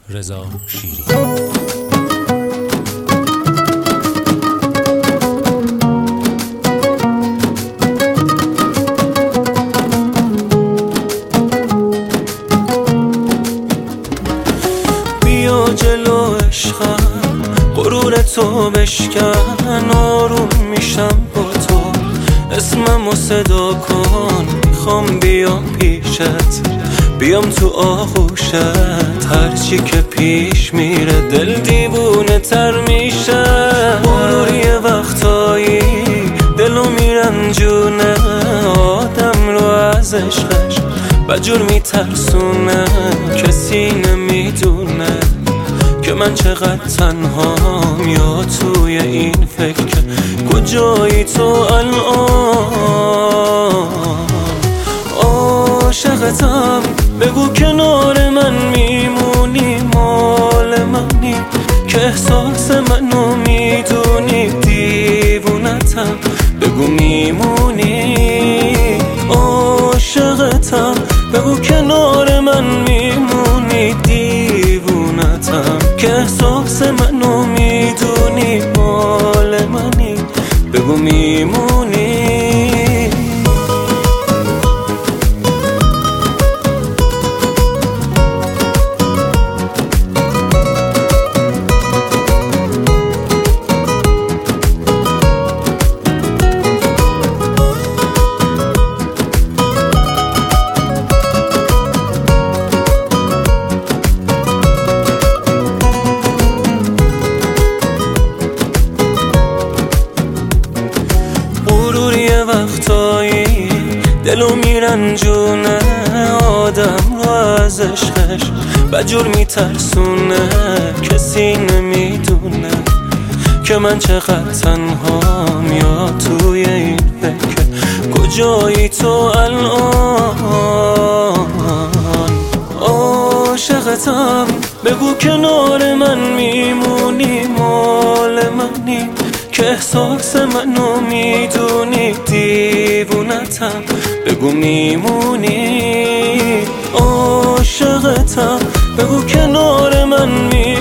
رضا شیری. بیا جلو عشقم، غرور تو بشکن، آروم میشم با تو، اسممو صدا کن، میخوام بیام پیشت، بیام تو آغوشت، هرچی که پیش میره دل دیوونه تر میشه. غرور یه وقتایی دلو میرنجونه، آدم رو از عشقش بجور میترسونه، کسی نمیدونه که من چقدر تنهام، یا توی این فکر کجایی تو الان. عاشقتم، بگو کنار من میمونی، مال منی که احساس منو میدونی، دیوونتم بگو میمونی. عاشقتم، بگو کنار من میمونی، دیوونتم که احساس منو میدونی، مال منی بگو میمونی. وقتایی دلو میرنجونه، آدم رو از عشقش بجور میترسونه، کسی نمیدونه که من چقدر تنهام، یا توی این فکر کجایی تو الان. عاشقتم، بگو کنار من میمونی، مال منی که احساس منو میدونی، دیوونتم بگو میمونی. عاشقتم، بگو کنار من میمونی،